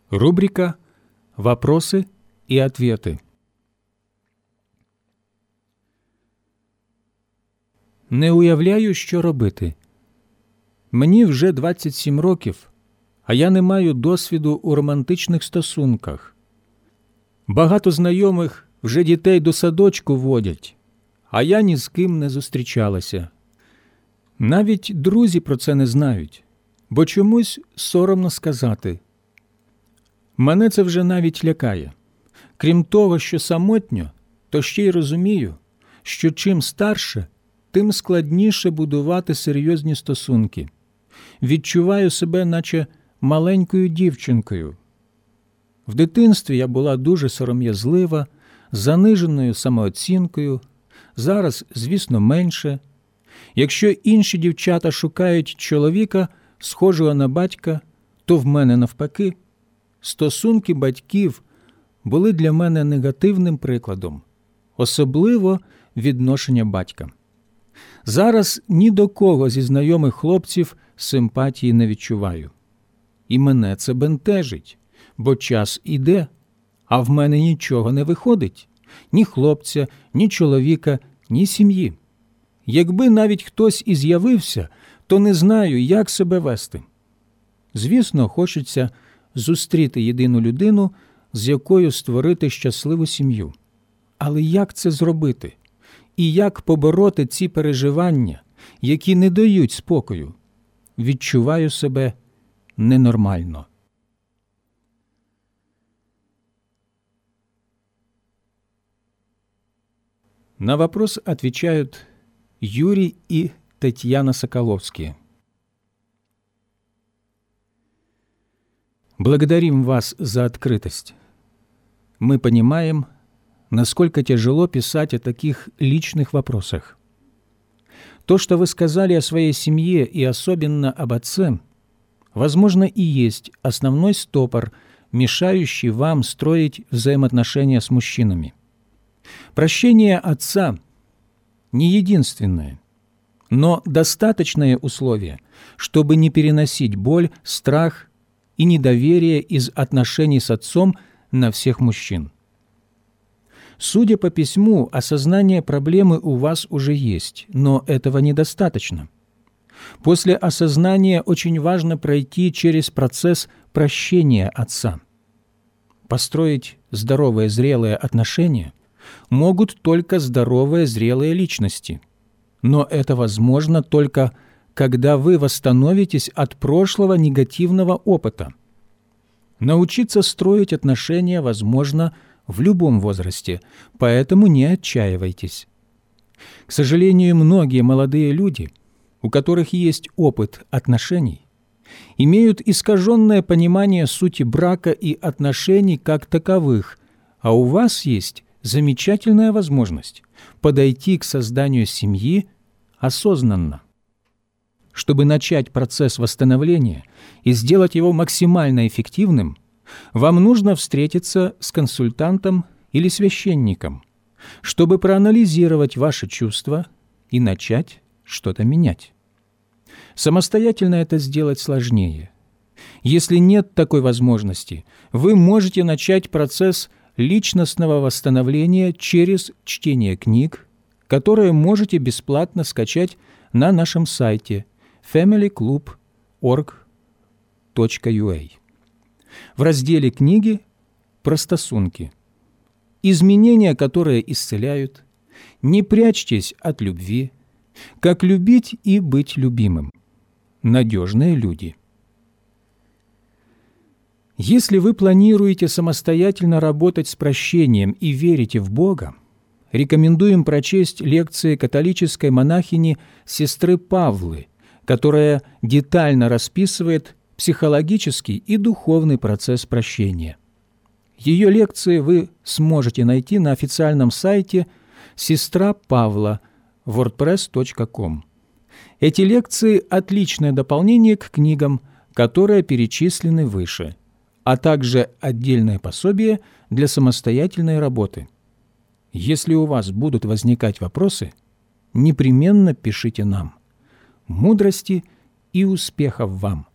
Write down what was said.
Рубрика «Вопросы и ответы». Не уявляю, що робити. Мені вже 27 років, а я не маю досвіду у романтичних стосунках. Багато знайомих вже дітей до садочку водять, а я ні з ким не зустрічалася. Навіть друзі про це не знають, бо чомусь соромно сказати. Мене це вже навіть лякає. Крім того, що самотньо, то ще й розумію, що чим старше, тим складніше будувати серйозні стосунки. Відчуваю себе, наче маленькою дівчинкою. В дитинстві я була дуже сором'язлива, з заниженою самооцінкою, зараз, звісно, менше. Якщо інші дівчата шукають чоловіка, схожого на батька, то в мене навпаки. Стосунки батьків були для мене негативним прикладом, особливо відношення батька. Зараз ні до кого зі знайомих хлопців симпатії не відчуваю. І мене це бентежить, бо час іде, а в мене нічого не виходить. Ні хлопця, ні чоловіка, ні сім'ї. Якби навіть хтось і з'явився, то не знаю, як себе вести. Звісно, хочеться зустріти єдину людину, з якою створити щасливу сім'ю. Але як це зробити? І як побороти ці переживання, які не дають спокою? Відчуваю себе ненормально. На вопрос отвечают Юрий и Татьяна Соколовские. Благодарим вас за открытость. Мы понимаем, насколько тяжело писать о таких личных вопросах. То, что вы сказали о своей семье и особенно об отце, возможно, и есть основной стопор, мешающий вам строить взаимоотношения с мужчинами. Прощение отца не единственное, но достаточное условие, чтобы не переносить боль, страх и недоверие из отношений с отцом на всех мужчин. Судя по письму, осознание проблемы у вас уже есть, но этого недостаточно. После осознания очень важно пройти через процесс прощения отца. Построить здоровые, зрелые отношения могут только здоровые, зрелые личности. Но это возможно только когда вы восстановитесь от прошлого негативного опыта. Научиться строить отношения возможно в любом возрасте, поэтому не отчаивайтесь. К сожалению, многие молодые люди, у которых есть опыт отношений, имеют искаженное понимание сути брака и отношений как таковых, а у вас есть замечательная возможность подойти к созданию семьи осознанно. Чтобы начать процесс восстановления и сделать его максимально эффективным, вам нужно встретиться с консультантом или священником, чтобы проанализировать ваши чувства и начать что-то менять. Самостоятельно это сделать сложнее. Если нет такой возможности, вы можете начать процесс личностного восстановления через чтение книг, которые можете бесплатно скачать на нашем сайте familyclub.org.ua. В разделе «Книги» «Простосунки». Изменения, которые исцеляют. Не прячьтесь от любви. Как любить и быть любимым. Надежные люди. Если вы планируете самостоятельно работать с прощением и верите в Бога, рекомендуем прочесть лекции католической монахини сестры Павлы, которая детально расписывает психологический и духовный процесс прощения. Ее лекции вы сможете найти на официальном сайте «Сестра Павла» wordpress.com. Эти лекции – отличное дополнение к книгам, которые перечислены выше, а также отдельное пособие для самостоятельной работы. Если у вас будут возникать вопросы, непременно пишите нам. Мудрости и успехов вам!